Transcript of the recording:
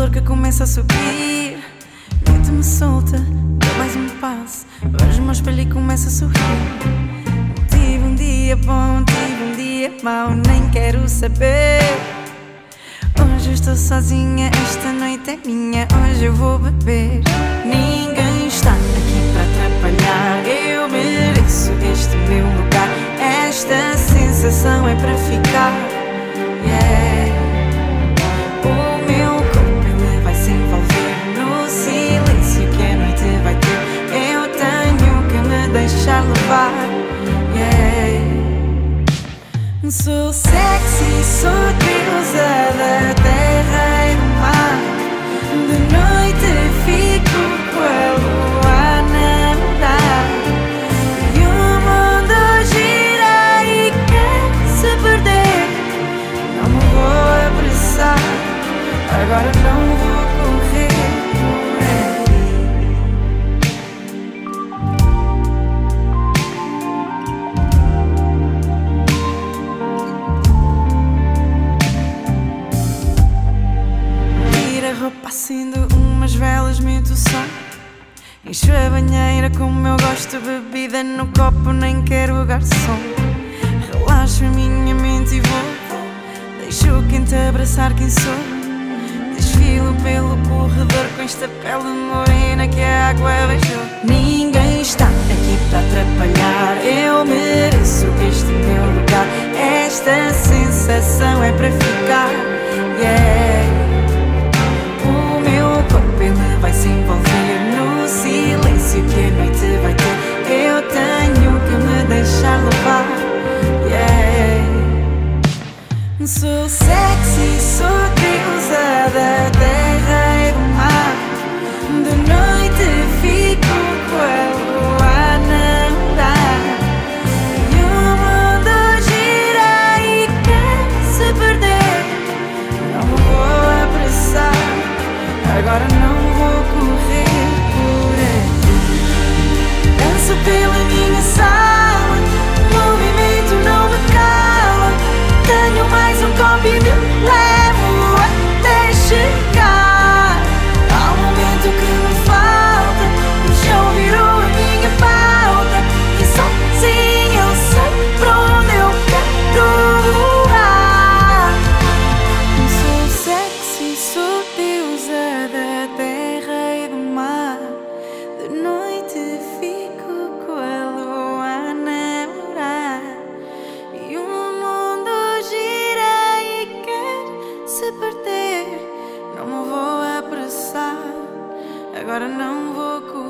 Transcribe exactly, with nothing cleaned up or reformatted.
corredor que começa a subir. Noite-me solta, dou mais um passo. Vejo o meu espelho e começo a sorrir. Tive um dia bom, tive um dia mau, nem quero saber. Hoje eu estou sozinha, esta noite é minha, hoje eu vou beber. Ninguém está aqui para atrapalhar, eu mereço este meu lugar. Esta sensação é para ficar, yeah. O meu corpo ele vai se envolver no silêncio que a noite vai ter. Eu tenho que me deixar levar, yeah. Sou sexy, sou deusa da terra e do mar. De noite fico com a lua a namorar. E o mundo gira e quer se perder. Não me vou apressar, agora não vou correr por aí. Roupa, acendo umas velas, meto o som. Encho a banheira como eu gosto, bebida no copo, nem quero o garçom. Relaxo a minha mente e vou. Deixo o quente abraçar quem sou. Desfilo pelo corredor com esta pele morena que a água beijou. Ninguém está aqui para atrapalhar, eu mereço este meu lugar. Esta sensação é para ficar, yeah. Ele vai se envolver no silêncio que a noite vai ter. Eu tenho que me deixar levar, yeah. Sou sexy, sou deusa da terra e do mar. De noite fico com a lua a namorar. E o mundo gira e quer se perder. Não me vou apressar, agora não vou correr por aí. Danço pela minha sala, o movimento não me cala. Tenho mais um copo e me levo até chegar ao momento que me falta. O chão virou a minha pauta e sozinha eu sei pra onde eu quero voar. Sou sexy, sou deusa da terra e do mar. De noite fico com a lua a namorar. E o mundo gira e quer se perder. Não me vou apressar, agora não vou correr.